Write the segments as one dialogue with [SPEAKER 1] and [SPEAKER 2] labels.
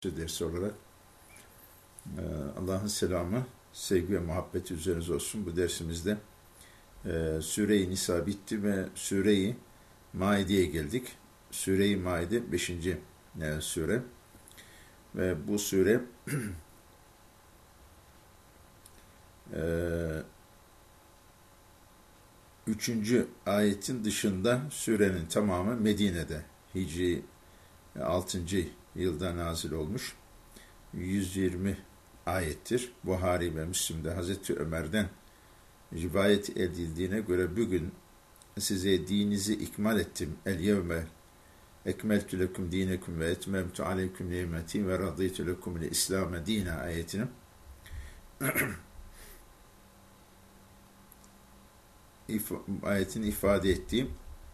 [SPEAKER 1] dersi olarak Allah'ın selamı, sevgi ve muhabbeti üzerinize olsun. Bu dersimizde Sure-i Nisa bitti ve Sure-i Maide'ye geldik. Sure-i Maide 5. sure ve bu sure e, 3. ayetin dışında surenin tamamı Medine'de Hicri 6. yılda nazil olmuş. 120 ayettir. Buhari ve Müslim'de Hazreti Ömer'den rivayet edildiğine göre bugün size dininizi ikmal ettim. El yevme ekmeltü lekum dinekum ve etmemtu aleyküm nimeti ve radıytu lekum il İslam'e dine ayetini ayetin ifade ettiği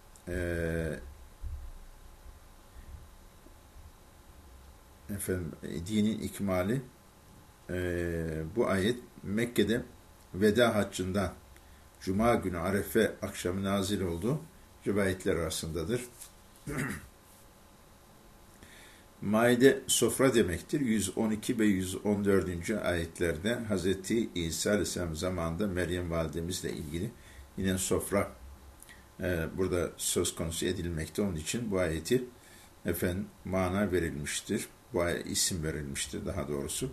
[SPEAKER 1] dinin ikmali bu ayet Mekke'de veda haccından Cuma günü Arefe akşamı nazil olduğu rivayetler arasındadır. Maide sofra demektir. 112 ve 114. ayetlerde Hz. İsa Aleyhisselam zamanında Meryem validemizle ilgili yine sofra burada söz konusu edilmekte. Onun için bu ayeti mana verilmiştir. Bu isim verilmiştir daha doğrusu.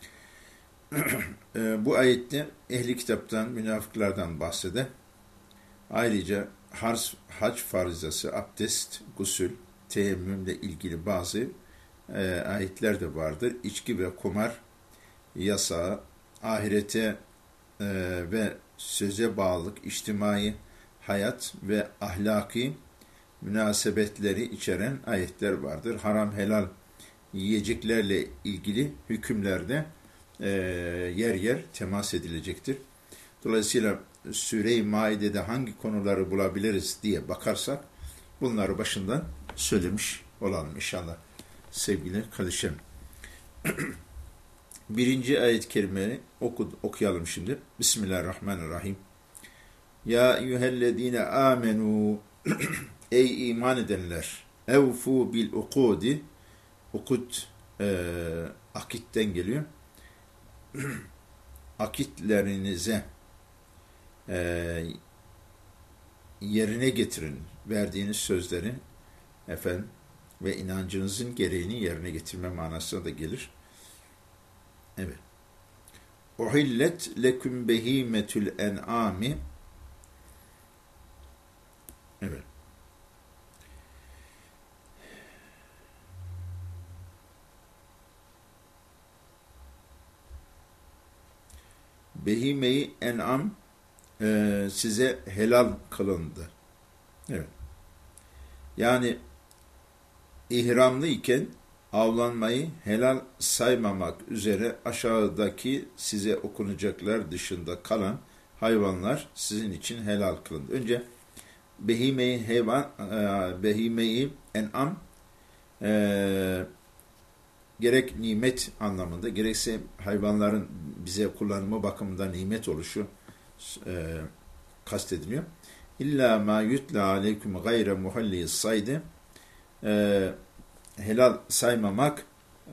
[SPEAKER 1] Bu ayette ehli kitaptan, münafıklardan bahseder. Ayrıca hac farizası, abdest, gusül, teyemmümle ilgili bazı ayetler de vardır. İçki ve kumar yasağı, ahirete ve söze bağlılık, içtimai hayat ve ahlaki münasebetleri içeren ayetler vardır. Haram helal yiyeceklerle ilgili hükümlerde yer yer temas edilecektir. Dolayısıyla Sure-i Maide'de hangi konuları bulabiliriz diye bakarsak bunları başından söylemiş olalım inşallah sevgili kardeşlerim. 1. ayet-i kerimeyi okuyalım şimdi. Bismillahirrahmanirrahim. Ya eyyühellezine amenu ey iman edenler evfu bil ukudi ukud akitten geliyor. Akitlerinize yerine getirin verdiğiniz sözleri ve inancınızın gereğini yerine getirme manasına da gelir. Evet. Uhillet leküm behimetül en'ami. Evet. Behime-i en'am size helal kılındı. Evet. Yani ihramlı iken avlanmayı helal saymamak üzere aşağıdaki size okunacaklar dışında kalan hayvanlar sizin için helal kılındı. Önce behime-i en'am gerek nimet anlamında, gerekse hayvanların bize kullanımı bakımından nimet oluşu kastediliyor. İlla ma yutla aleyküm gayre muhalli saydı helal saymamak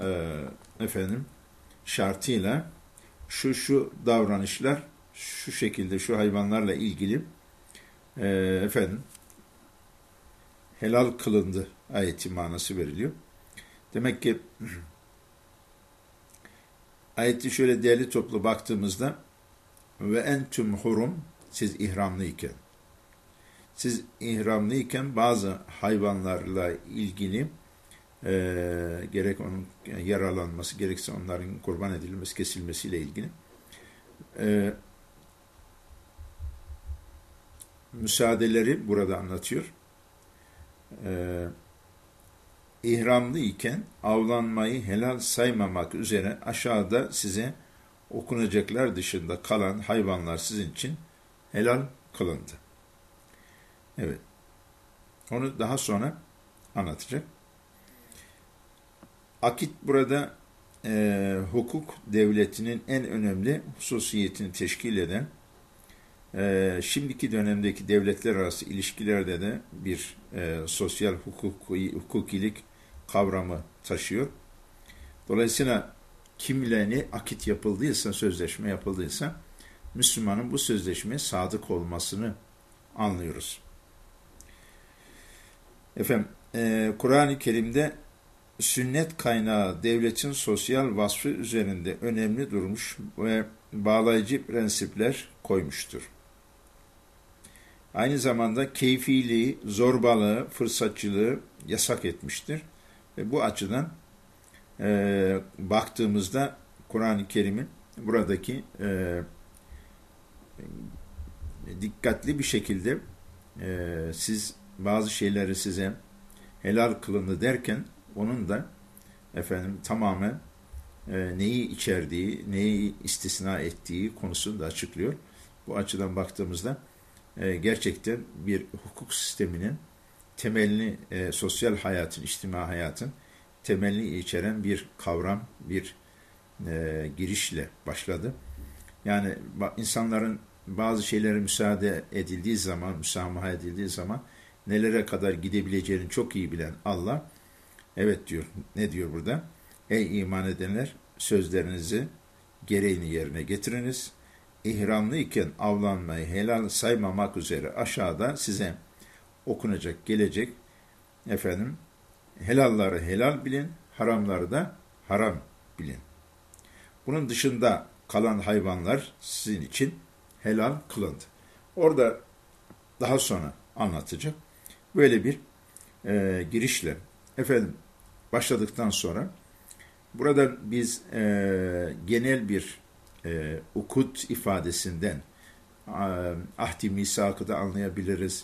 [SPEAKER 1] şartıyla şu davranışlar şu şekilde şu hayvanlarla ilgili helal kılındı ayeti manası veriliyor. Demek ki ayeti şöyle değerli toplu baktığımızda ve entüm hurum siz ihramlıyken bazı hayvanlarla ilgili gerek onun yaralanması gerekse onların kurban edilmesi kesilmesiyle ilgili müsaadeleri burada anlatıyor. İhramlı iken avlanmayı helal saymamak üzere aşağıda size okunacaklar dışında kalan hayvanlar sizin için helal kılındı. Evet. Onu daha sonra anlatacak. Akit burada hukuk devletinin en önemli hususiyetini teşkil eden şimdiki dönemdeki devletler arası ilişkilerde de bir sosyal hukukilik kavramı taşıyor. Dolayısıyla kimle ne akit yapıldıysa, sözleşme yapıldıysa, Müslümanın bu sözleşmeye sadık olmasını anlıyoruz. Efendim, Kur'an-ı Kerim'de sünnet kaynağı devletin sosyal vasfı üzerinde önemli durmuş ve bağlayıcı prensipler koymuştur. Aynı zamanda keyfiliği, zorbalığı, fırsatçılığı yasak etmiştir. Ve bu açıdan baktığımızda Kur'an-ı Kerim'in buradaki dikkatli bir şekilde siz bazı şeyleri size helal kılındı derken onun da tamamen neyi içerdiği, neyi istisna ettiği konusunu da açıklıyor. Bu açıdan baktığımızda gerçekten bir hukuk sisteminin temelini, sosyal hayatın, içtima hayatın temelini içeren bir kavram, bir girişle başladı. Yani insanların bazı şeylere müsaade edildiği zaman, müsamaha edildiği zaman nelere kadar gidebileceğini çok iyi bilen Allah, evet diyor, ne diyor burada? Ey iman edenler, sözlerinizi gereğini yerine getiriniz. İhramlı iken avlanmayı helal saymamak üzere aşağıda size okunacak, gelecek helalları helal bilin, haramları da haram bilin. Bunun dışında kalan hayvanlar sizin için helal kılındı. Orada daha sonra anlatacak. Böyle bir girişle başladıktan sonra burada biz genel bir ukut ifadesinden ahdi misakı da anlayabiliriz.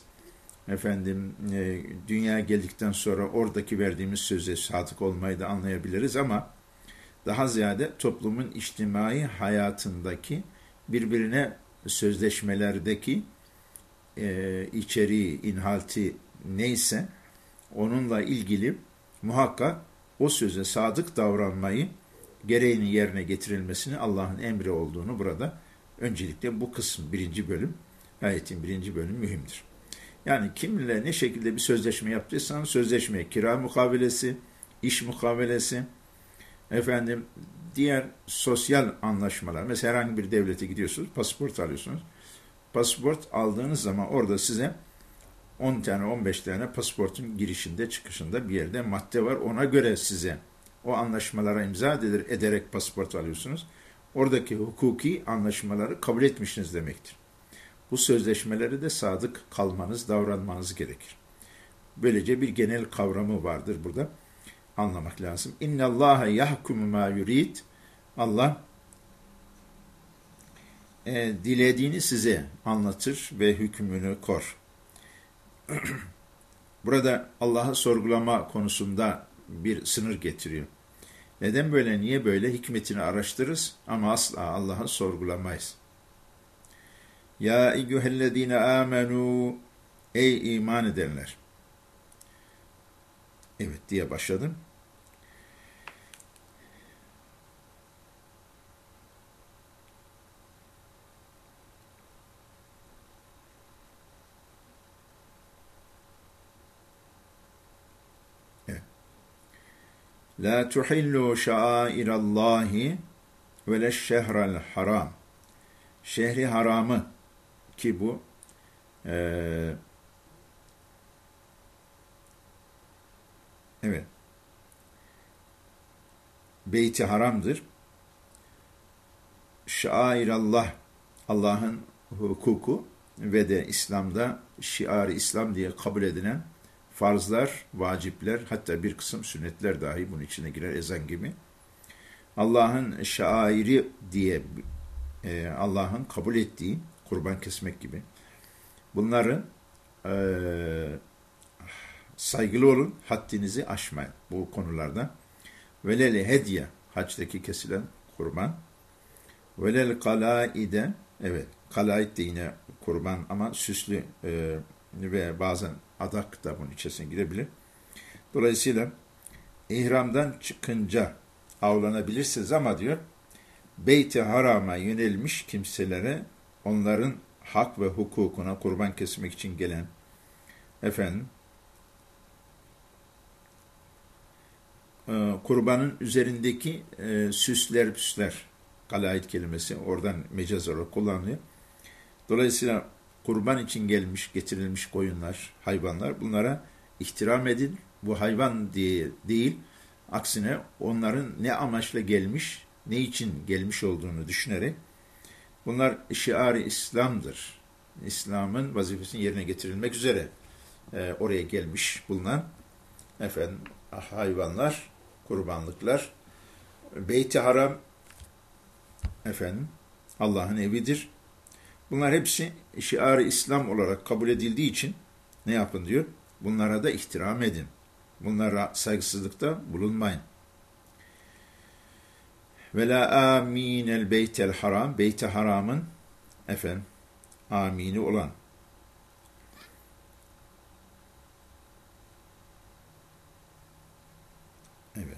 [SPEAKER 1] Dünyaya geldikten sonra oradaki verdiğimiz söze sadık olmayı da anlayabiliriz ama daha ziyade toplumun içtimai hayatındaki birbirine sözleşmelerdeki içeriği, inhalti neyse onunla ilgili muhakkak o söze sadık davranmayı, gereğini yerine getirilmesini Allah'ın emri olduğunu burada öncelikle bu kısım, ayetin birinci bölümü mühimdir. Yani kiminle ne şekilde bir sözleşme yaptıysan sözleşme, kira mukavelesi, iş mukavelesi, diğer sosyal anlaşmalar. Mesela herhangi bir devlete gidiyorsunuz, pasaport alıyorsunuz. Pasaport aldığınız zaman orada size 10 tane, 15 tane pasaportun girişinde, çıkışında bir yerde madde var. Ona göre size o anlaşmalara imza ederek pasaport alıyorsunuz. Oradaki hukuki anlaşmaları kabul etmişsiniz demektir. Bu sözleşmeleri de sadık kalmanız, davranmanız gerekir. Böylece bir genel kavramı vardır burada. Anlamak lazım. İnnallâhe yahkumu mâ yurid. Allah dilediğini size anlatır ve hükmünü kor. Burada Allah'ı sorgulama konusunda bir sınır getiriyor. Neden böyle, niye böyle? Hikmetini araştırırız ama asla Allah'ı sorgulamayız. Ya eyyühellezine amenu, ey iman edenler. Evet diye başladım. La tuhillu şairallahi ve leşşehrel haram. Şehri haramı ki bu Beyt-i Haram'dır. Şairallah, Allah'ın hukuku ve de İslam'da şiar-ı İslam diye kabul edilen farzlar, vacipler, hatta bir kısım sünnetler dahi bunun içine girer, ezan gibi. Allah'ın şairi diye Allah'ın kabul ettiği, kurban kesmek gibi. Bunları saygılı olun, haddinizi aşmayın bu konularda. Velel hediye, hacdaki kesilen kurban. Velel kalaide, kalaid de yine kurban ama süslü ve bazen adak da bunun içerisine girebilir. Dolayısıyla ihramdan çıkınca avlanabilirsiniz ama diyor, Beyt-i Haram'a yönelmiş kimselere onların hak ve hukukuna kurban kesmek için gelen kurbanın üzerindeki süsler püsler, kalaid kelimesi oradan mecaz olarak kullanılıyor. Dolayısıyla kurban için gelmiş, getirilmiş koyunlar, hayvanlar, bunlara ihtiram edin. Bu hayvan diye değil, aksine onların ne amaçla gelmiş, ne için gelmiş olduğunu düşünerek, bunlar şiar-ı İslam'dır. İslam'ın vazifesini yerine getirilmek üzere oraya gelmiş bulunan hayvanlar, kurbanlıklar. Beyt-i Haram Allah'ın evidir. Bunlar hepsi şiar-ı İslam olarak kabul edildiği için ne yapın diyor? Bunlara da ihtiram edin. Bunlara saygısızlıkta bulunmayın. Ve la aminel beytel haram, beyt-i haramın amini olan. Evet.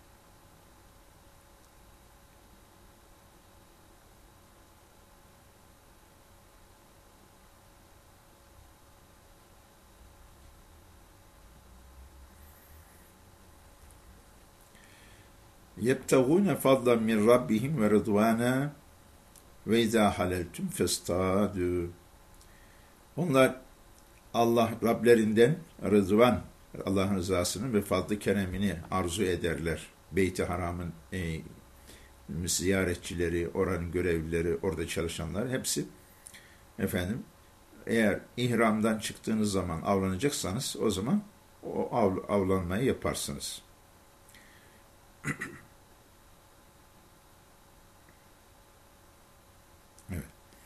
[SPEAKER 1] يَبْتَغُونَ فَضْلًا مِنْ رَبِّهِمْ وَرِضْوَانًا وَاِذَا حَلَلْتُمْ فَاسْتَادُوا. Onlar Rablerinden rızvan, Allah'ın rızasını ve fadlı keremini arzu ederler. Beyt-i Haram'ın ziyaretçileri, oranın görevlileri, orada çalışanlar hepsi eğer ihramdan çıktığınız zaman avlanacaksanız o zaman o avlanmayı yaparsınız. Evet.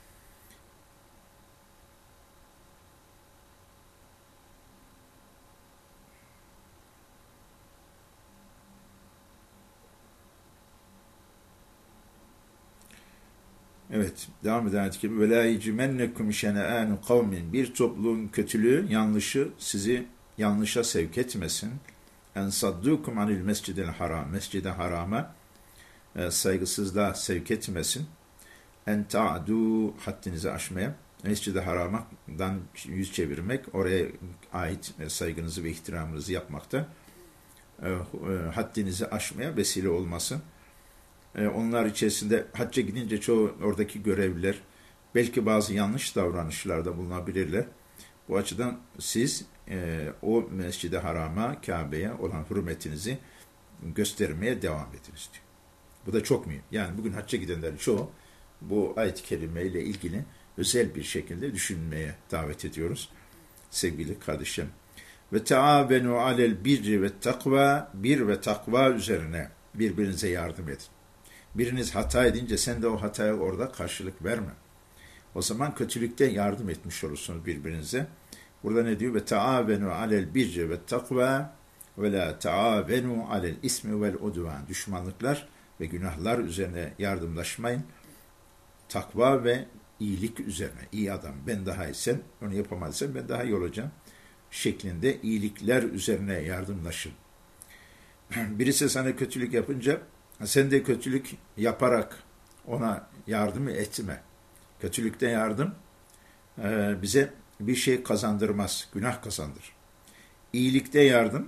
[SPEAKER 1] Evet, devam eden ayet-i kerime. وَلَا يَجْرِمَنَّكُمْ شَنَآنُ قَوْمٍ. Bir topluluğun kötülüğü, yanlışı sizi yanlışa sevk etmesin. اَنْ صَدُّوكُمْ عَنِ الْمَسْجِدِ الْحَرَامِ. Mescid-i Haram'a saygısızlığa sevk etmesin. اَنْ تَعْدُوا haddinizi aşmaya. Mescid-i Haram'dan yüz çevirmek, oraya ait saygınızı ve ihtiramınızı yapmakta haddinizi aşmaya vesile olmasın. Onlar içerisinde hacca gidince çoğu oradaki görevliler belki bazı yanlış davranışlarda bulunabilirler. Bu açıdan siz o Mescid-i Haram'a, Kabe'ye olan hürmetinizi göstermeye devam ediniz diyor. Bu da çok mühim. Yani bugün hacca gidenlerin çoğu bu ayet-i kerimeyle ilgili özel bir şekilde düşünmeye davet ediyoruz. Sevgili kardeşim. Ve taavenu alel birri ve takva, bir ve takva üzerine birbirinize yardım edin. Biriniz hata edince sen de o hataya orada karşılık verme. O zaman kötülükte yardım etmiş olursunuz birbirinize. Burada ne diyor? Ve taavenu alel birri ve takva ve la taavenu alel ismi vel udvan. Düşmanlıklar ve günahlar üzerine yardımlaşmayın. Takva ve iyilik üzerine. İyi adam, ben daha iyi, sen onu yapamadıysan ben daha iyi olacağım şeklinde iyilikler üzerine yardımlaşın. Birisi sana kötülük yapınca sen de kötülük yaparak ona yardım etme. Kötülükte yardım bize bir şey kazandırmaz, günah kazandırır. İyilikte yardım,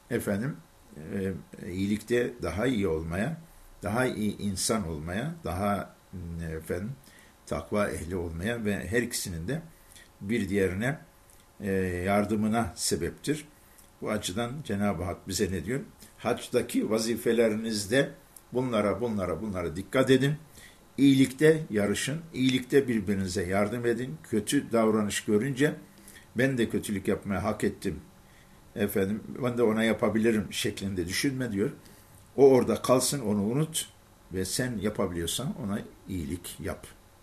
[SPEAKER 1] iyilikte daha iyi olmaya, daha iyi insan olmaya, daha takva ehli olmaya ve her ikisinin de bir diğerine yardımına sebeptir. Bu açıdan Cenab-ı Hak bize ne diyor? Hacdaki vazifelerinizde bunlara dikkat edin. İyilikte yarışın, iyilikte birbirinize yardım edin. Kötü davranış görünce ben de kötülük yapmaya hak ettim. Ben de ona yapabilirim şeklinde düşünme diyor. O orada kalsın, onu unut ve sen yapabiliyorsan ona iyilik yap.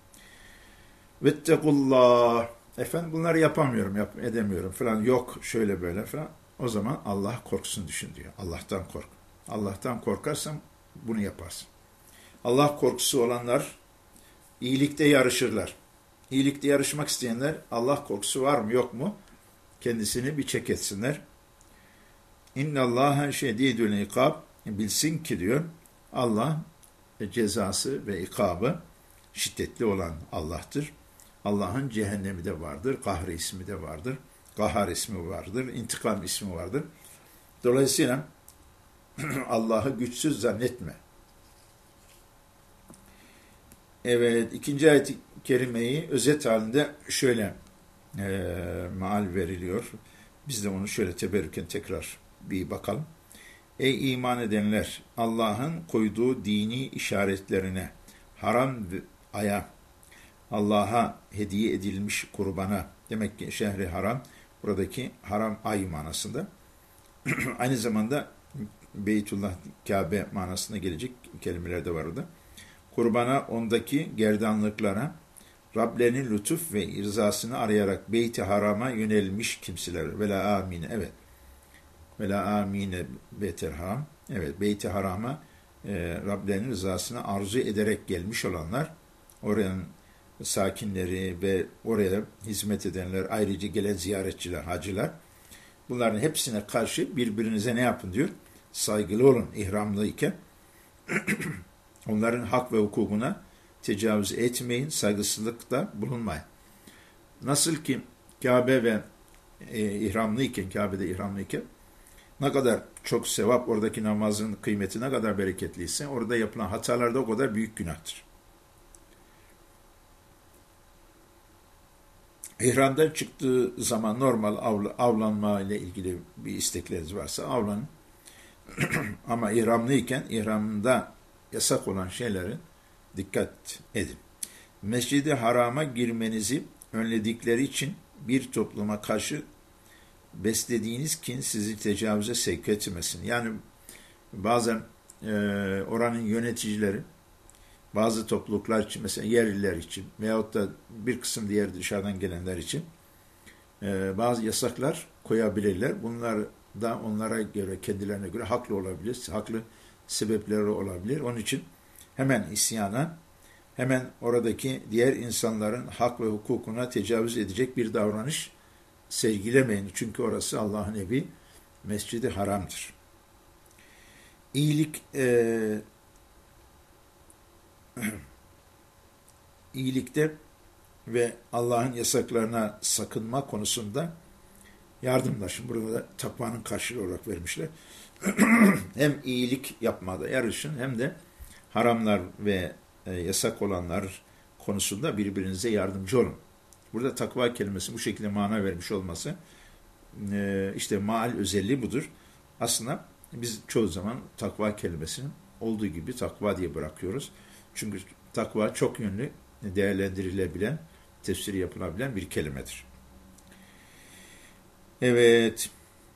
[SPEAKER 1] Vettekullah. Bunları yapamıyorum, edemiyorum falan, yok şöyle böyle falan. O zaman Allah korkusun düşün diyor. Allah'tan kork. Allah'tan korkarsan bunu yaparsın. Allah korkusu olanlar iyilikte yarışırlar. İyilikte yarışmak isteyenler Allah korkusu var mı yok mu? Kendisini bir çek etsinler. İnnallâhe şedîdül ikâb. Bilsin ki diyor Allah cezası ve ikabı şiddetli olan Allah'tır. Allah'ın cehennemi de vardır, Kahri ismi de vardır, Kahhar ismi vardır, İntikam ismi vardır. Dolayısıyla Allah'ı güçsüz zannetme. Evet, ikinci ayet-i kerimeyi özet halinde şöyle meal veriliyor. Biz de onu şöyle teberrüken tekrar bir bakalım. Ey iman edenler! Allah'ın koyduğu dini işaretlerine, haram aya, Allah'a hediye edilmiş kurbana, demek ki şehri haram, buradaki haram ay manasında. Aynı zamanda Beytullah, Kabe manasına gelecek kelimeler de var orada. Kurbana, ondaki gerdanlıklara, Rablerinin lütuf ve rızasını arayarak Beyt-i Haram'a yönelmiş kimseler. Vela amine, evet. Vela amine Beyt-i Haram. Evet, Beyt-i Haram'a Rablerinin rızasını arzu ederek gelmiş olanlar, oranın sakinleri ve oraya hizmet edenler, ayrıca gelen ziyaretçiler, hacılar, bunların hepsine karşı birbirinize ne yapın diyor? Saygılı olun ihramlıyken. Onların hak ve hukukuna tecavüz etmeyin, saygısızlıkta bulunmayın. Nasıl ki Kabe ve Kabe'de ihramlıyken ne kadar çok sevap, oradaki namazın kıymeti ne kadar bereketliyse, orada yapılan hatalar da o kadar büyük günahtır. İhramdan çıktığı zaman normal avlanma ile ilgili bir istekleriniz varsa avlanın. Ama ihramlıyken ihramda yasak olan şeylere dikkat edin. Mescid-i Haram'a girmenizi önledikleri için bir topluma karşı beslediğiniz kin sizi tecavüze sevk etmesin. Yani bazen oranın yöneticileri bazı topluluklar için, mesela yerliler için veyahut da bir kısım diğer dışarıdan gelenler için bazı yasaklar koyabilirler. Bunlar da onlara göre, kendilerine göre haklı olabilir, haklı sebepleri olabilir. Onun için hemen isyana, hemen oradaki diğer insanların hak ve hukukuna tecavüz edecek bir davranış sergilemeyin. Çünkü orası Allah'ın evi, Mescid-i Haram'dır. İyilikte ve Allah'ın yasaklarına sakınma konusunda yardımlaşın. Burada da takvanın karşılığı olarak vermişler. Hem iyilik yapmada yarışın, hem de haramlar ve yasak olanlar konusunda birbirinize yardımcı olun. Burada takva kelimesi bu şekilde mana vermiş olması, işte maal özelliği budur. Aslında biz çoğu zaman takva kelimesini olduğu gibi takva diye bırakıyoruz. Çünkü takva çok yönlü değerlendirilebilen, tefsiri yapılabilen bir kelimedir. Evet.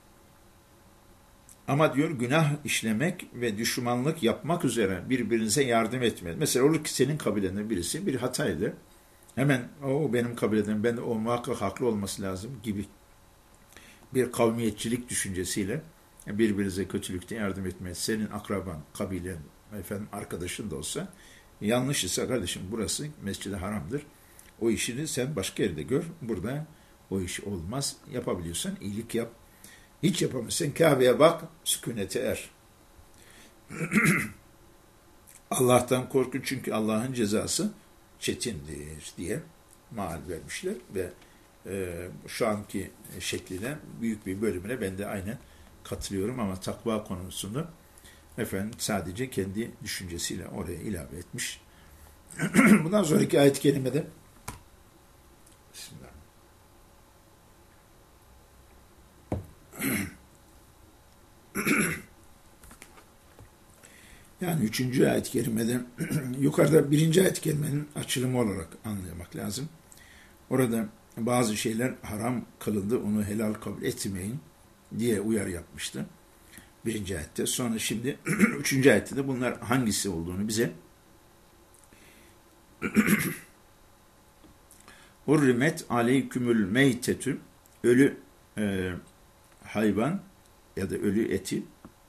[SPEAKER 1] Ama diyor, günah işlemek ve düşmanlık yapmak üzere birbirinize yardım etmeyin. Mesela olur ki senin kabilenden birisi bir hataydı. Hemen o benim kabileden, ben de o muhakkak haklı olması lazım gibi bir kavmiyetçilik düşüncesiyle birbirinize kötülükte yardım etmeyin. Senin akraban, kabilen, arkadaşın da olsa, yanlış ise kardeşim burası Mescid-i Haram'dır. O işini sen başka yerde gör. Burada o iş olmaz. Yapabiliyorsan iyilik yap. Hiç yapamazsan Kabe'ye bak, sükunete er. Allah'tan korkun çünkü Allah'ın cezası çetindir diye maal vermişler ve şu anki şekline, büyük bir bölümüne ben de aynen katılıyorum, ama takva konusunu sadece kendi düşüncesiyle oraya ilave etmiş. Bundan sonraki ayet-i kerimede Bismillah. Yani 3. ayet-i kerimede yukarıda 1. ayet-i kerimenin açılımı olarak anlamak lazım. Orada bazı şeyler haram kılındı, onu helal kabul etmeyin diye uyarı yapmıştı 1. ayette. Sonra şimdi 3. ayette de bunlar hangisi olduğunu bize Hurrimet aleykümül meytetü, ölü hayvan ya da ölü eti,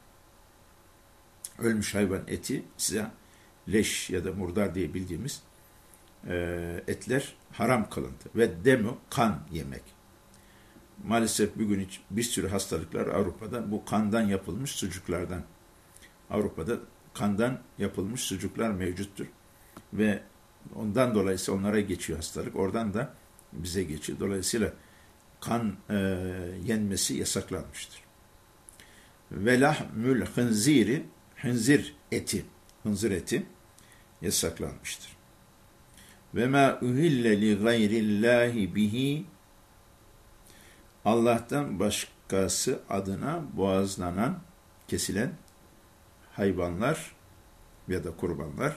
[SPEAKER 1] ölmüş hayvan eti size leş ya da murdar diye bildiğimiz etler haram kılındı. Ve demu, kan yemek. Maalesef bugün bir sürü hastalıklar Avrupa'da bu kandan yapılmış sucuklardan. Avrupa'da kandan yapılmış sucuklar mevcuttur. Ve ondan dolayısıyla onlara geçiyor hastalık. Oradan da bize geçiyor. Dolayısıyla kan yenmesi yasaklanmıştır. Ve lahmül hınziri, hınzır eti yasaklanmıştır. Ve ma uhille li gayrillahi bihi, Allah'tan başkası adına boğazlanan, kesilen hayvanlar ya da kurbanlar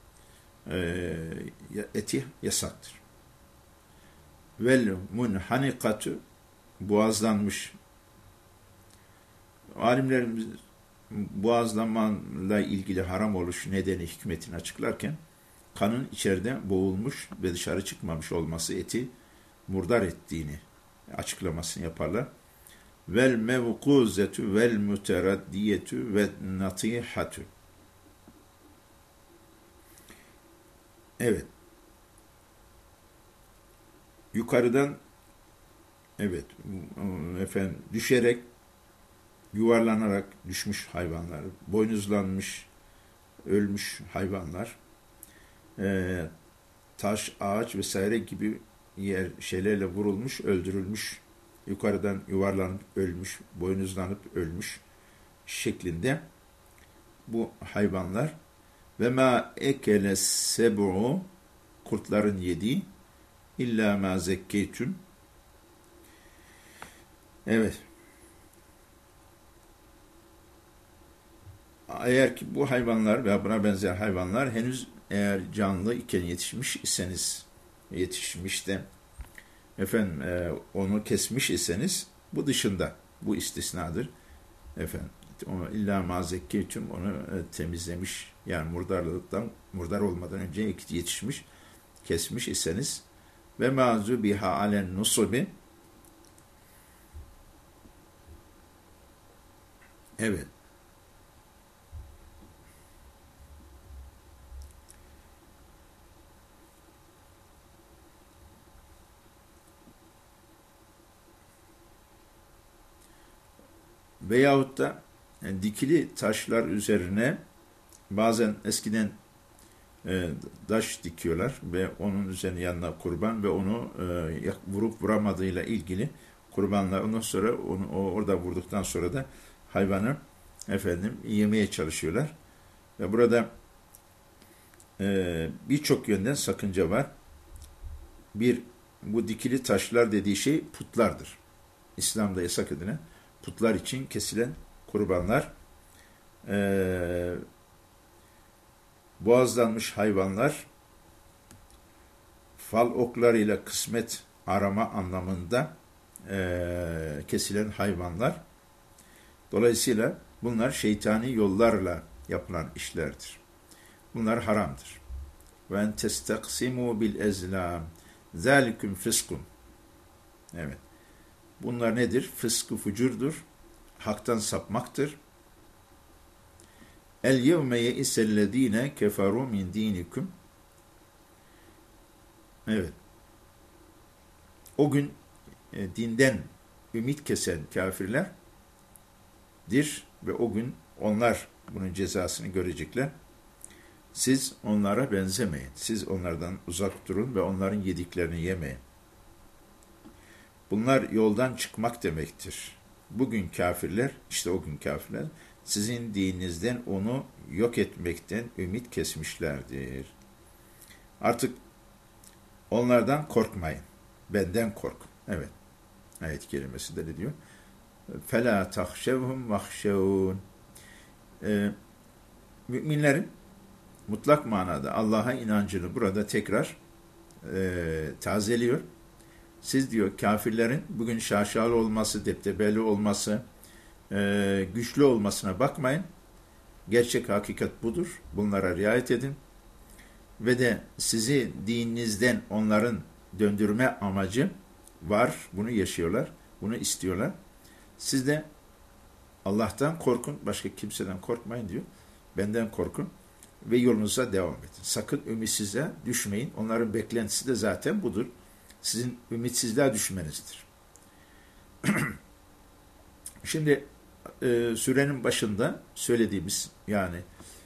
[SPEAKER 1] eti yasaktır. Vel munhanikatu, boğazlanmış. Alimlerimiz boğazlanmayla ilgili haram oluş nedeni, hikmetini açıklarken kanın içeride boğulmuş ve dışarı çıkmamış olması eti murdar ettiğini açıklamasını yaparlar. Vel mevkuzetu vel muteraddiyetu ve natihatu. Evet. Yukarıdan düşerek, yuvarlanarak düşmüş hayvanlar, boynuzlanmış, ölmüş hayvanlar, taş, ağaç vesaire gibi şeylerle vurulmuş, öldürülmüş, yukarıdan yuvarlanıp ölmüş, boynuzlanıp ölmüş şeklinde bu hayvanlar. Ve ma ekele seb'u, kurtların yediği, illa ma zekkeytün. Evet. Eğer ki bu hayvanlar veya buna benzer hayvanlar henüz eğer canlı iken yetişmiş de onu kesmiş iseniz, bu dışında, bu istisnadır. İlla ma zekkeytüm, onu temizlemiş, yani murdar olmadan önce yetişmiş, kesmiş iseniz, ve ma zubiha alen nusubi, evet, veyahut da dikili taşlar üzerine bazen eskiden taş dikiyorlar ve onun üzerine yanına kurban ve onu vurup vuramadığıyla ilgili kurbanlar, ondan sonra orada vurduktan sonra da hayvanı yemeye çalışıyorlar. Ve burada birçok yönden sakınca var. Bu dikili taşlar dediği şey putlardır. İslam'da yasak edilen putlar için kesilen kurbanlar, boğazlanmış hayvanlar, fal oklarıyla kısmet arama anlamında kesilen hayvanlar. Dolayısıyla bunlar şeytani yollarla yapılan işlerdir. Bunlar haramdır. Ve en testaksimu bil ezlam zalikum fiskun. Evet. Bunlar nedir? Fıskı fucurdur. Haktan sapmaktır. El yevme ye'isellezine keferu min dinikum. Evet. O gün dinden ümit kesen kafirlerdir ve o gün onlar bunun cezasını görecekler. Siz onlara benzemeyin. Siz onlardan uzak durun ve onların yediklerini yemeyin. Bunlar yoldan çıkmak demektir. Bugün kafirler, işte o gün kafirler, sizin dininizden onu yok etmekten ümit kesmişlerdir. Artık onlardan korkmayın. Benden korkun. Evet. Ayet-i kerimesi de ne diyor? فَلَا تَخْشَوْهُمْ وَخْشَوْنَ. Müminlerin mutlak manada Allah'a inancını burada tekrar tazeliyor. Siz diyor kafirlerin bugün şaşalı olması, deptebeli olması, güçlü olmasına bakmayın. Gerçek hakikat budur. Bunlara riayet edin. Ve de sizi dininizden onların döndürme amacı var. Bunu yaşıyorlar. Bunu istiyorlar. Siz de Allah'tan korkun. Başka kimseden korkmayın diyor. Benden korkun. Ve yolunuza devam edin. Sakın ümitsizliğe düşmeyin. Onların beklentisi de zaten budur. Sizin ümitsizliğe düşmenizdir. Şimdi sürenin başında söylediğimiz, yani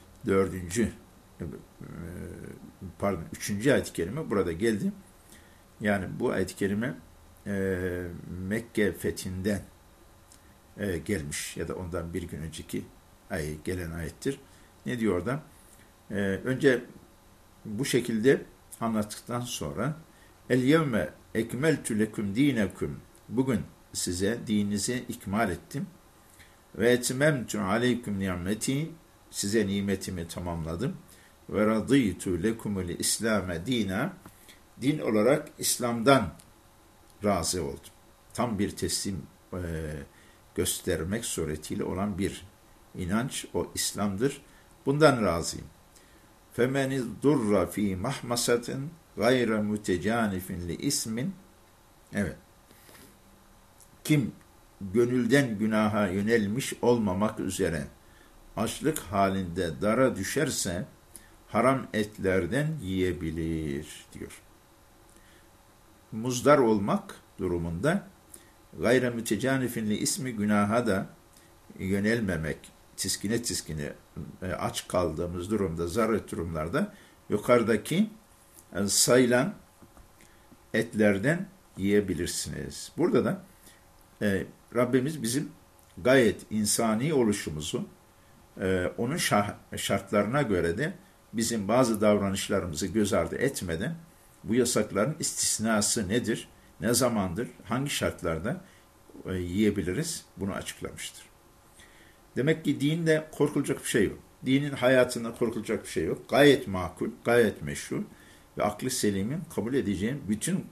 [SPEAKER 1] 3. ayet-i kerime burada geldi. Yani bu ayet-i kerime Mekke fethinden gelmiş ya da ondan bir gün önceki gelen ayettir. Ne diyor orada? Önce bu şekilde anlattıktan sonra El yevme ekmeltü leküm dinekum, bugün size dininizi ikmal ettim ve etmemtü aleyküm nimeti, size nimetimi tamamladım ve radıytu lekumul İslam'e dina, din olarak İslam'dan razı oldum. Tam bir teslim göstermek suretiyle olan bir inanç o İslam'dır. Bundan razıyım. فَمَنِ اِذْدُرَّ ف۪ي مَحْمَسَةٍ غَيْرَ مُتَجَانِفٍ لِismin. Evet. Kim gönülden günaha yönelmiş olmamak üzere açlık halinde dara düşerse haram etlerden yiyebilir diyor. Muzdar olmak durumunda gayre mütecanifin li ismi, günaha da yönelmemek, tiskine aç kaldığımız durumda, zaruret durumlarda yukarıdaki sayılan etlerden yiyebilirsiniz. Burada da Rabbimiz bizim gayet insani oluşumuzu, onun şartlarına göre de bizim bazı davranışlarımızı göz ardı etmeden bu yasakların istisnası nedir, ne zamandır, hangi şartlarda yiyebiliriz, bunu açıklamıştır. Demek ki dinde korkulacak bir şey yok. Dinin hayatında korkulacak bir şey yok. Gayet makul, gayet meşru ve aklı selimin kabul edeceğim bütün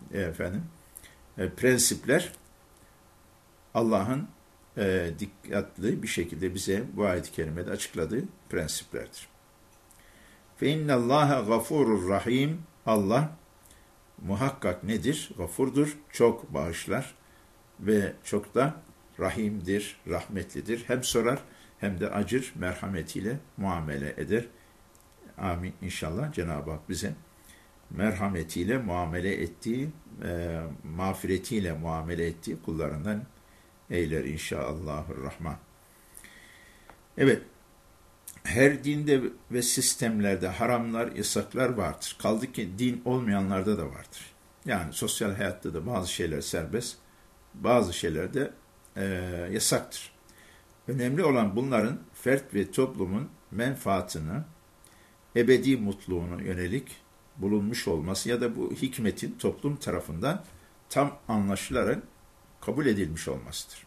[SPEAKER 1] prensipler Allah'ın dikkatli bir şekilde bize bu ayet-i kerimede açıkladığı prensiplerdir. فَاِنَّ اللّٰهَ غَفُورٌ rahim. Allah muhakkak nedir? Gafurdur, çok bağışlar ve çok da rahimdir, rahmetlidir. Hem sorar hem de acır, merhametiyle muamele eder. Amin inşallah. Cenab-ı Hak bize merhametiyle muamele ettiği, mağfiretiyle muamele ettiği kullarından eyler inşallahurrahman. Evet, her dinde ve sistemlerde haramlar, yasaklar vardır. Kaldı ki din olmayanlarda da vardır. Yani sosyal hayatta da bazı şeyler serbest, bazı şeyler de yasaktır. Önemli olan bunların fert ve toplumun menfaatını, ebedi mutluluğuna yönelik bulunmuş olması ya da bu hikmetin toplum tarafından tam anlaşılarak kabul edilmiş olmasıdır.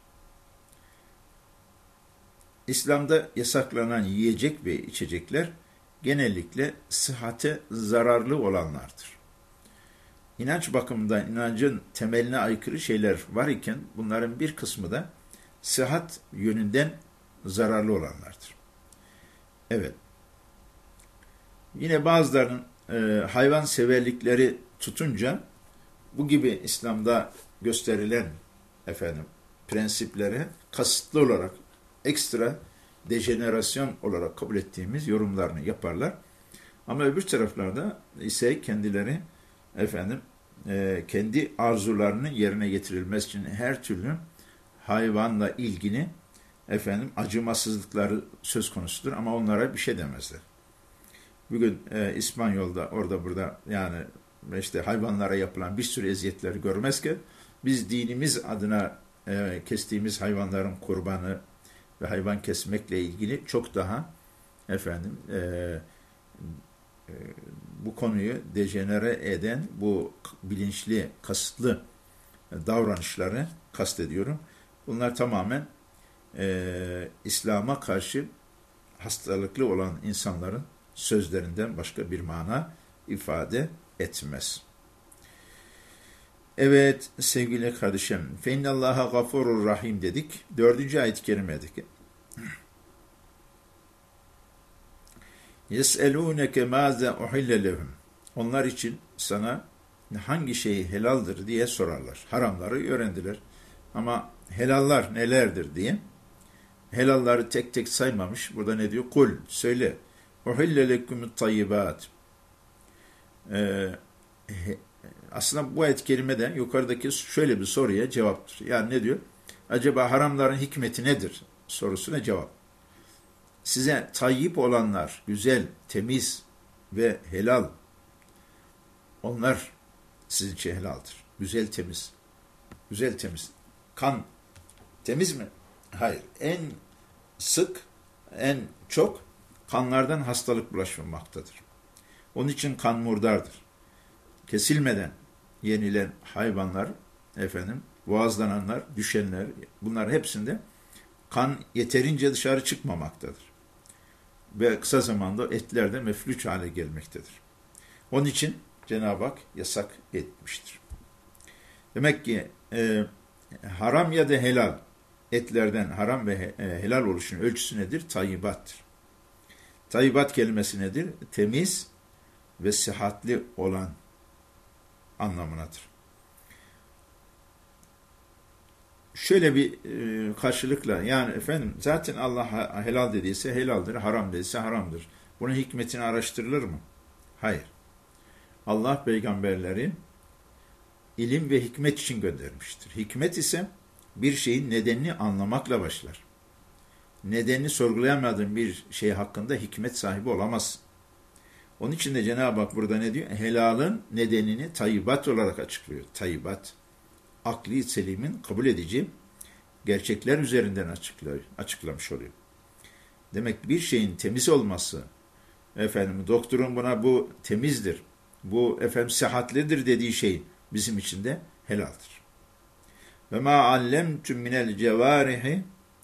[SPEAKER 1] İslam'da yasaklanan yiyecek ve içecekler genellikle sıhhate zararlı olanlardır. İnanç bakımından inancın temeline aykırı şeyler var iken bunların bir kısmı da sıhhat yönünden zararlı olanlardır. Evet. Yine bazılarının hayvan severlikleri tutunca bu gibi İslam'da gösterilen prensiplere kasıtlı olarak ekstra dejenerasyon olarak kabul ettiğimiz yorumlarını yaparlar. Ama öbür taraflarda ise kendileri kendi arzularının yerine getirilmesi için her türlü hayvanla ilgili acımasızlıkları söz konusudur ama onlara bir şey demezler. Bugün İspanyol'da orada burada yani işte hayvanlara yapılan bir sürü eziyetleri görmezken biz dinimiz adına kestiğimiz hayvanların kurbanı ve hayvan kesmekle ilgili çok daha bu konuyu dejenere eden bu bilinçli, kasıtlı davranışları kastediyorum. Bunlar tamamen İslam'a karşı hastalıklı olan insanların sözlerinden başka bir mana ifade etmez. Evet sevgili kardeşim, فَاِنَّ اللّٰهَ غَفُورٌ rahim dedik. 4. ayet-i kerimedeki يَسْأَلُونَكَ مَاذَا اُحِلَّ لَهُمْ. Onlar için sana hangi şey helaldir diye sorarlar. Haramları öğrendiler. Ama helallar nelerdir diye. Helalları tek tek saymamış. Burada ne diyor? Kul, söyle. اُحِلَّ لَكُمُ الطَّيِّبَاتِ. Aslında bu ayet-i kerimede yukarıdaki şöyle bir soruya cevaptır. Yani ne diyor? Acaba haramların hikmeti nedir? Sorusuna cevap. Size tayyip olanlar, güzel, temiz ve helal, onlar sizin için helaldir. Güzel, temiz. Güzel, temiz. Kan temiz mi? Hayır. En sık, en çok kanlardan hastalık bulaşmamaktadır. Onun için kan murdardır. Kesilmeden yenilen hayvanlar, boğazlananlar, düşenler, bunlar hepsinde kan yeterince dışarı çıkmamaktadır. Ve kısa zamanda etler de meflüç hale gelmektedir. Onun için Cenab-ı Hak yasak etmiştir. Demek ki haram ya da helal etlerden haram ve helal oluşun ölçüsü nedir? Tayyibattır. Tayyibat kelimesi nedir? Temiz ve sıhhatli olan anlamınadır. Şöyle bir karşılıkla, yani zaten Allah helal dediyse helaldir, haram dediyse haramdır. Bunun hikmetini araştırılır mı? Hayır. Allah peygamberleri ilim ve hikmet için göndermiştir. Hikmet ise bir şeyin nedenini anlamakla başlar. Nedenini sorgulayamadığın bir şey hakkında hikmet sahibi olamazsın. Onun için de Cenab-ı Hak burada ne diyor? Helalın nedenini tayyibat olarak açıklıyor. Tayyibat, akli selimin kabul edici gerçekler üzerinden açıklamış oluyor. Demek bir şeyin temiz olması, doktorun buna bu temizdir, bu sıhhatlidir dediği şey bizim için de helaldir. Ve ma allemtum minel cevarihi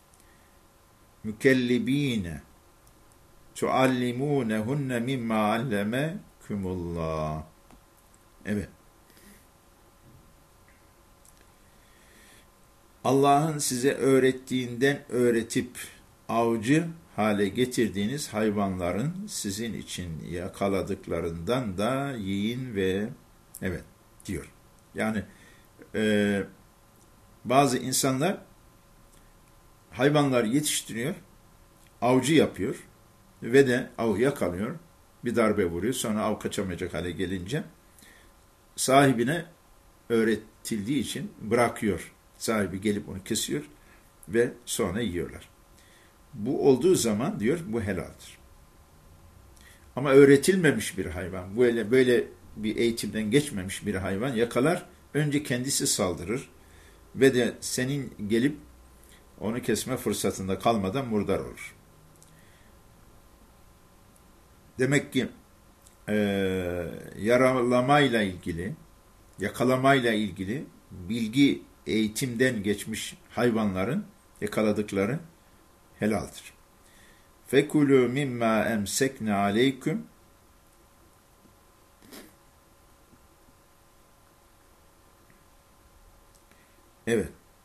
[SPEAKER 1] mükellibine tuallimunehunne mimma allemekumullah. Evet. Allah'ın size öğrettiğinden öğretip avcı hale getirdiğiniz hayvanların sizin için yakaladıklarından da yiyin ve diyor. Yani bazı insanlar hayvanlar yetiştiriyor, avcı yapıyor ve de av yakalıyor, bir darbe vuruyor, sonra av kaçamayacak hale gelince sahibine öğretildiği için bırakıyor. Sahibi gelip onu kesiyor ve sonra yiyorlar. Bu olduğu zaman diyor bu helaldir. Ama öğretilmemiş bir hayvan, böyle bir eğitimden geçmemiş bir hayvan yakalar, önce kendisi saldırır ve de senin gelip onu kesme fırsatında kalmadan murdar olur. Demek ki yaralamayla ilgili, yakalamayla ilgili bilgi, eğitimden geçmiş hayvanların yakaladıkları helaldir. Fekulû mimmâ emsekne aleyküm. Evet.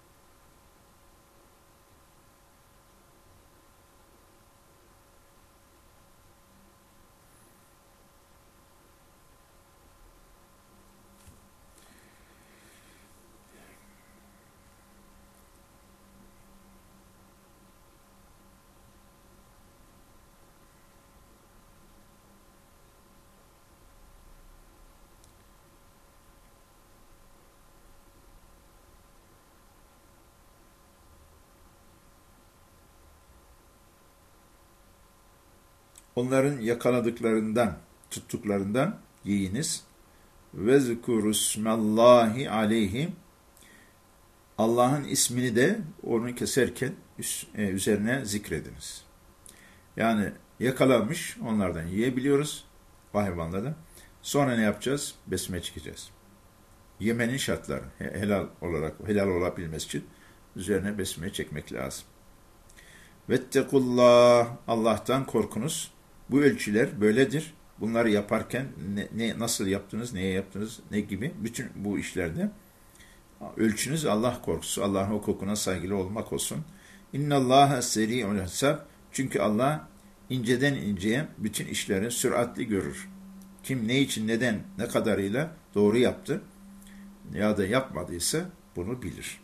[SPEAKER 1] Onların yakaladıklarından, tuttuklarından yiyiniz. Ve zikrusmallahi aleyhim. Allah'ın ismini de onu keserken üzerine zikrediniz. Yani yakalanmış, onlardan yiyebiliyoruz, o hayvanlardan. Sonra ne yapacağız? Besmele çekeceğiz. Yemenin şartları, helal olabilmesi için üzerine besmele çekmek lazım. Vettekullah, Allah'tan korkunuz. Bu ölçüler böyledir. Bunları yaparken nasıl yaptınız, neye yaptınız, ne gibi? Bütün bu işlerde ölçünüz Allah korkusu, Allah'ın hukukuna saygılı olmak olsun. İnnallâhe seri'ul hesab. Çünkü Allah inceden inceye bütün işleri süratli görür. Kim ne için, neden, ne kadarıyla doğru yaptı ya da yapmadıysa bunu bilir.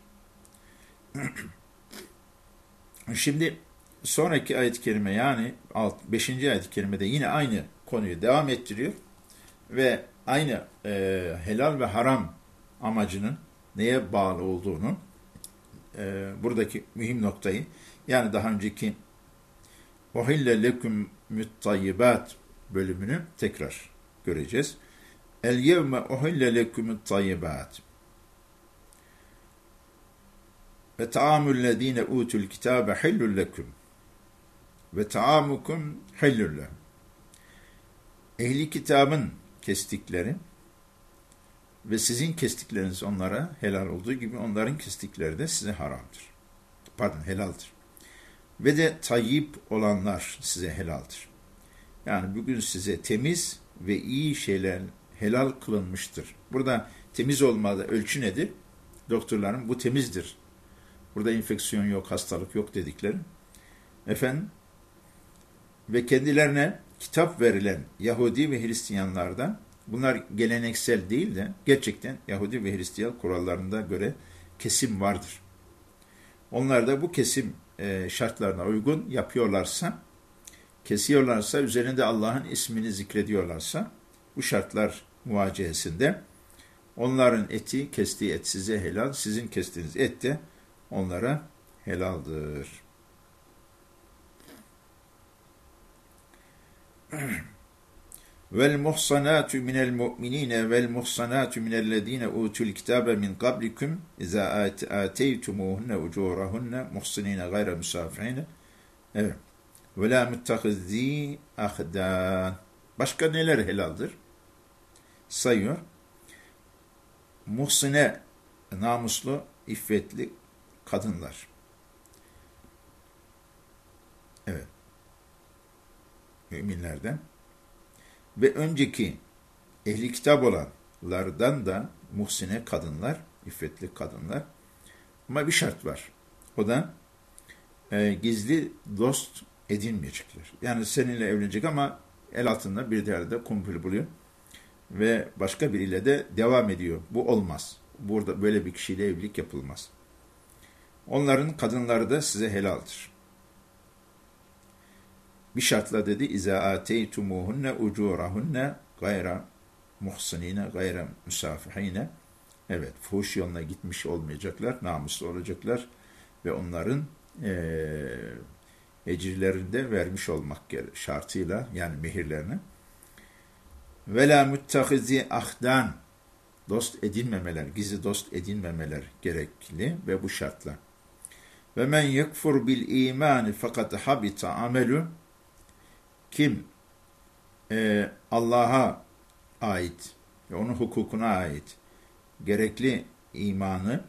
[SPEAKER 1] Şimdi sonraki ayet-i kerime, yani 5. ayet-i kerimede yine aynı konuyu devam ettiriyor ve aynı helal ve haram amacının neye bağlı olduğunu, buradaki mühim noktayı, yani daha önceki "Uhille leküm müttayyibat" bölümünü tekrar göreceğiz. "El yevme uhille leküm müttayyibat." Ve ta'amüllezine utul kitabe hillul lekum ve ta'amukum hillul lehum. Ehli kitabın kestikleri ve sizin kestikleriniz onlara helal olduğu gibi onların kestikleri de size haramdır. Pardon, helaldir. Ve de tayyip olanlar size helaldir. Yani bugün size temiz ve iyi şeyler helal kılınmıştır. Burada temiz olmada ölçü nedir? Doktorların bu temizdir. Burada enfeksiyon yok, hastalık yok dedikleri. Efendim, ve kendilerine kitap verilen Yahudi ve Hristiyanlardan, bunlar geleneksel değil de gerçekten Yahudi ve Hristiyan kurallarına göre kesim vardır. Onlar da bu kesim şartlarına uygun yapıyorlarsa, kesiyorlarsa, üzerinde Allah'ın ismini zikrediyorlarsa, bu şartlar muvacehesinde onların eti, kestiği et size helal, sizin kestiğiniz et de onlara helaldir. Vel muhsanatu minel mu'minine vel muhsanatu minellezine utul kitabe min qablikum iza ateytumuhunne ucurahunne muhsinine gayre musafirine. Evet. Ve la muttahizî ahdan. Başka neler helaldir? Sayıyor. Muhsine, namuslu, iffetli kadınlar. Evet. Müminlerden. Ve önceki ehli kitap olanlardan da muhsine kadınlar, iffetli kadınlar. Ama bir şart var. O da gizli dost edinmeyecekler. Yani seninle evlenecek ama el altında bir yerde kumpul buluyor ve başka biriyle de devam ediyor. Bu olmaz. Burada böyle bir kişiyle evlilik yapılmaz. Onların kadınları da size helaldir. Bir şartla dedi: İza ateytumuhunne ucurahunne gayra muhsinine gayra musafihine. Evet, fuhuş yoluna gitmiş olmayacaklar, namuslu olacaklar ve onların ecirlerini de vermiş olmak şartıyla, yani mehirlerini. Ve la muttahizi ahdan, dost edinmemeler, gizli dost edinmemeler gerekli ve bu şartla. Ve men yekfur bil imani fakat habita amelu. Kim Allah'a ait ve onun hukukuna ait gerekli imanı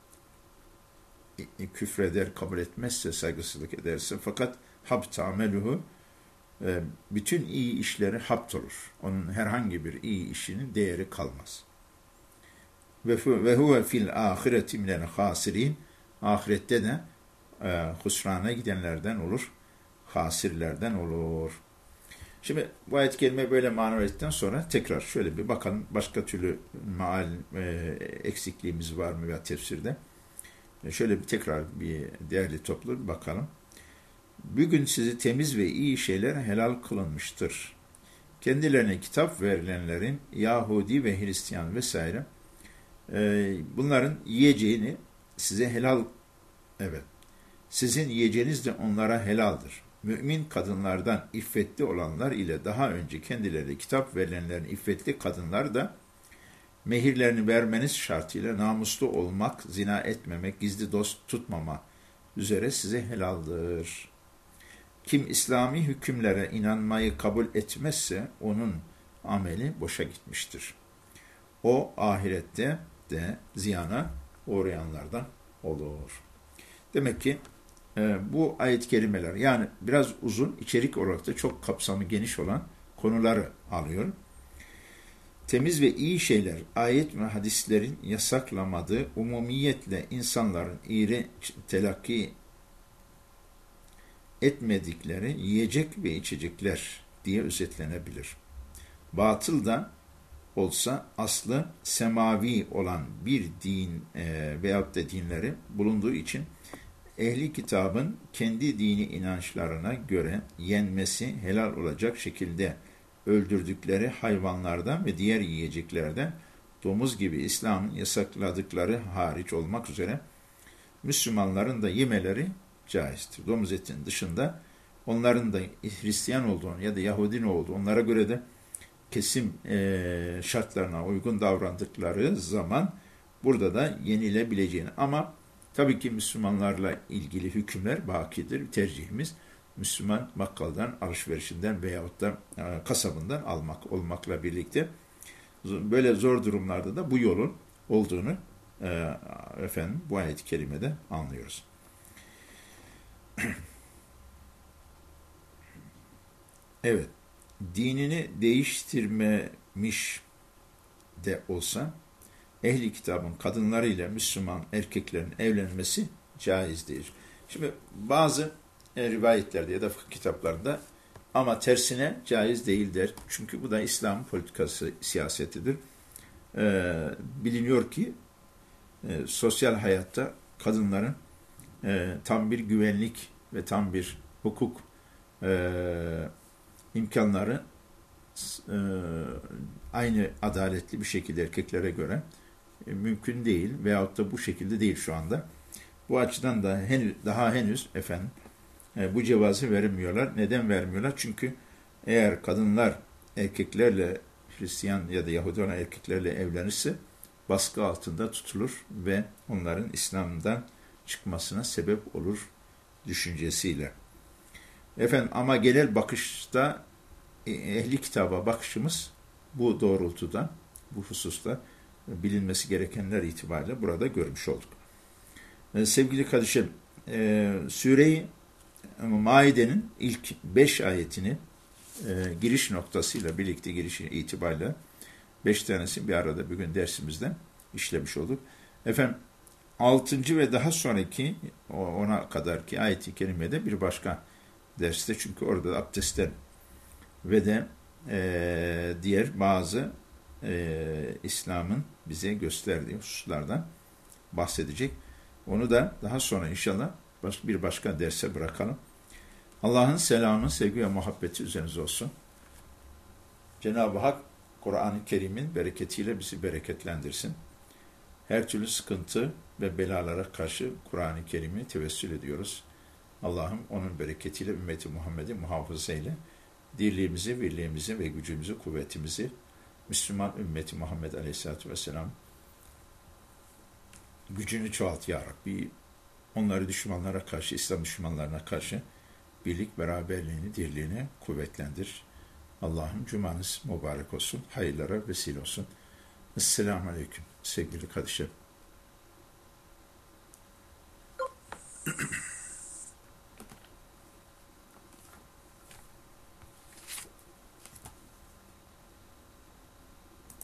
[SPEAKER 1] küfreder, kabul etmezse, saygısızlık ederse, fakat habta ameluhu, bütün iyi işleri hapt olur. Onun herhangi bir iyi işinin değeri kalmaz. Ve huve fil ahireti minel hasirin. Ahirette de husrana gidenlerden olur, hasirlerden olur. Şimdi bu ayet-i kerime böyle mana verdikten sonra tekrar şöyle bir bakalım, başka türlü maal eksikliğimiz var mı veya tefsirde. Şöyle bir tekrar bir değerli toplu bir bakalım. Bugün sizi temiz ve iyi şeyler helal kılınmıştır. Kendilerine kitap verilenlerin Yahudi ve Hristiyan vesaire bunların yiyeceğini size helal, evet, sizin yiyeceğiniz de onlara helaldir. Mümin kadınlardan iffetli olanlar ile daha önce kendilerine kitap verilenlerin iffetli kadınlar da mehirlerini vermeniz şartıyla namuslu olmak, zina etmemek, gizli dost tutmama üzere size helaldir. Kim İslami hükümlere inanmayı kabul etmezse onun ameli boşa gitmiştir. O ahirette de ziyana uğrayanlardan olur. Demek ki bu ayet-i kerimeler, yani biraz uzun, içerik olarak da çok kapsamı geniş olan konuları alıyor. Temiz ve iyi şeyler, ayet ve hadislerin yasaklamadığı, umumiyetle insanların iğri telakki etmedikleri yiyecek ve içecekler diye özetlenebilir. Batıl da olsa aslı semavi olan bir din veyahut da dinleri bulunduğu için ehli kitabın kendi dini inançlarına göre yenmesi helal olacak şekilde öldürdükleri hayvanlardan ve diğer yiyeceklerden domuz gibi İslam'ın yasakladıkları hariç olmak üzere Müslümanların da yemeleri caizdir. Domuz etinin dışında onların da Hristiyan olduğunu ya da Yahudi olduğu, onlara göre de kesim şartlarına uygun davrandıkları zaman burada da yenilebileceğini, ama Tabii ki Müslümanlarla ilgili hükümler bakidir. Tercihimiz Müslüman bakkaldan, alışverişinden veyahut da kasabından almak olmakla birlikte böyle zor durumlarda da bu yolun olduğunu bu ayet-i kerimede anlıyoruz. Evet, dinini değiştirmemiş de olsa ehli kitabın kadınlarıyla Müslüman erkeklerin evlenmesi caizdir. Şimdi bazı rivayetlerde ya da fıkıh kitaplarında ama tersine caiz değildir. Çünkü bu da İslam politikası, siyasetidir. Biliniyor ki sosyal hayatta kadınların tam bir güvenlik ve tam bir hukuk imkanları aynı adaletli bir şekilde erkeklere göre mümkün değil veyahut da bu şekilde değil şu anda. Bu açıdan da henüz bu cevazı vermiyorlar. Neden vermiyorlar? Çünkü eğer kadınlar erkeklerle, Hristiyan ya da Yahudi olan erkeklerle evlenirse baskı altında tutulur ve onların İslam'dan çıkmasına sebep olur düşüncesiyle. Ama genel bakışta ehli kitaba bakışımız bu doğrultuda, bu hususta bilinmesi gerekenler itibariyle burada görmüş olduk. Sevgili kardeşim, Sure-i Maide'nin ilk 5 ayetini giriş noktasıyla birlikte giriş itibariyle 5 tanesi bir arada bugün dersimizde işlemiş olduk. 6. ve daha sonraki ona kadarki ayet-i kerimede bir başka derste, çünkü orada da abdestten ve de diğer bazı İslam'ın bize gösterdiği hususlardan bahsedecek. Onu da daha sonra inşallah bir başka derse bırakalım. Allah'ın selamı, sevgi ve muhabbeti üzerinize olsun. Cenab-ı Hak Kur'an-ı Kerim'in bereketiyle bizi bereketlendirsin. Her türlü sıkıntı ve belalara karşı Kur'an-ı Kerim'i tevessül ediyoruz. Allah'ım onun bereketiyle ümmeti Muhammed'i muhafaza eyle. Dirliğimizi, birliğimizi ve gücümüzü, kuvvetimizi Müslüman ümmeti Muhammed Aleyhisselatü Vesselam gücünü çoğalt ya Rabbi. Onları düşmanlara karşı, İslam düşmanlarına karşı birlik, beraberliğini, dirliğini kuvvetlendir. Allah'ım cumanız mübarek olsun, hayırlara vesile olsun. Esselamu Aleyküm sevgili kardeşlerim.